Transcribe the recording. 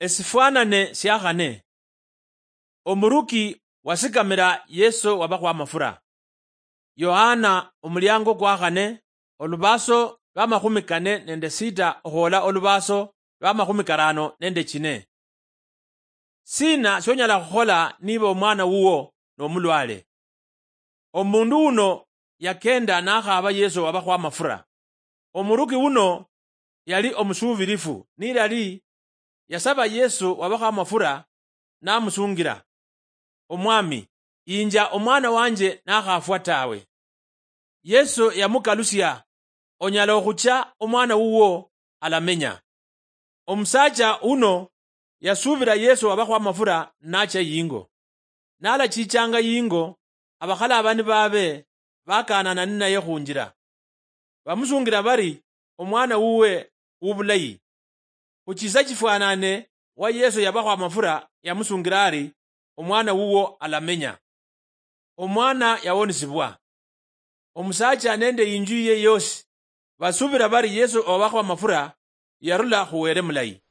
Esifanane syakhane. Omuruki wasikamira Yesu wabakho amafura. Yohana omulyango gwakhane olubaso lwa 46 okhola olubaso lwa 54. Sina syonyala khukhola niba omwana wuwo n'omulwale. Omundu uno yakenda nakhaba Yesu wabakho amafura. Omuruki uno yali omusubirifu nilali yasaba Yesu wabakho amafura namusungira, omwami inja omwana wanje nakhafwa tawe. Yesu yamukalusya, onyala okhucha omwana wuwo alamenya. Omusacha uno yasubira Yesu wabakho amafura nacha yingo. Nalachichanga yingo, abakhala abandi babe bakanana ninaye khunjira. Bamusungira bari omwana wuwe ubulayi. Khuchisa chifanane wa Yesu yabakho amafura yamusungira ari omwana wuwo alamenya. Omwana yawonisibwa. Omusacha nende inju ye yosi basubira bari Yesu wabakho amafura yarula khuwere mulayi.